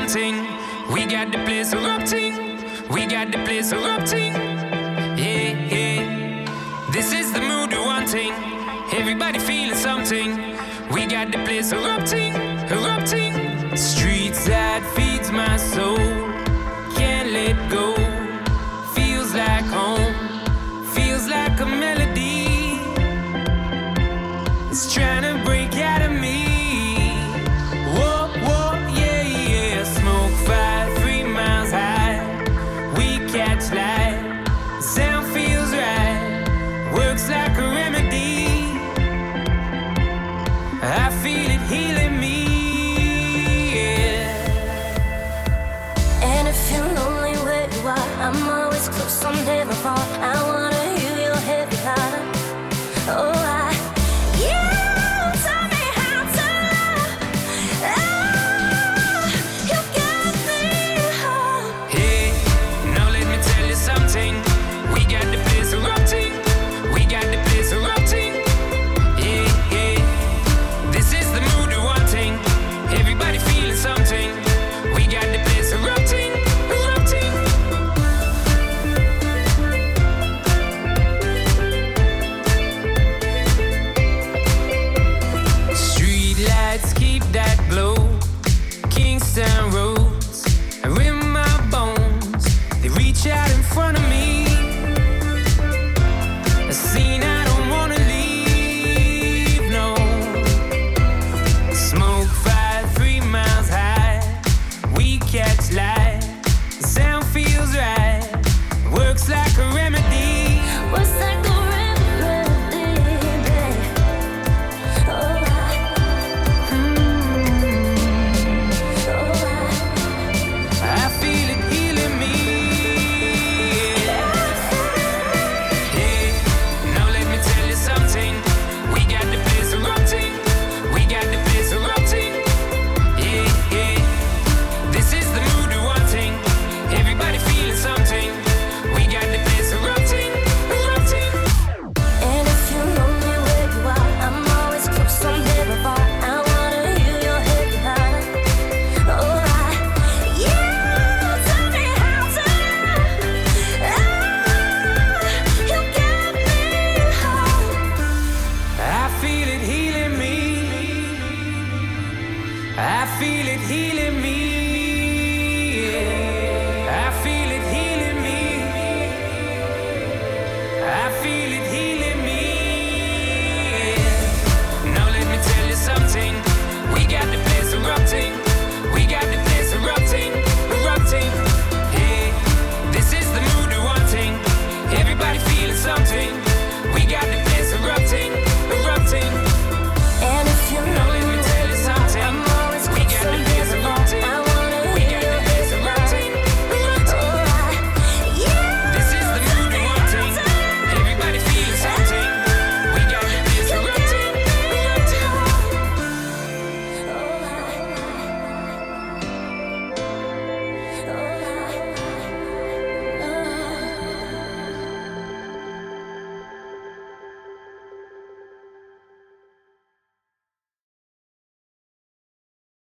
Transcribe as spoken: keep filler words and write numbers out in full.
wanting. We got the place erupting. We got the place erupting. Yeah, yeah. This is the mood we're wanting. Everybody feeling something. We got the place erupting, erupting. Streets that feeds my soul. Can't let go. Feels like home. Feels like a melody. It's trying to break out of me. Whoa, whoa, yeah, yeah. Smoke fire three miles high. We catch light. Sound feels right. Works like a remedy. I feel it healing me, yeah. And if you're lonely where you are, I'm always close, I'm never far. I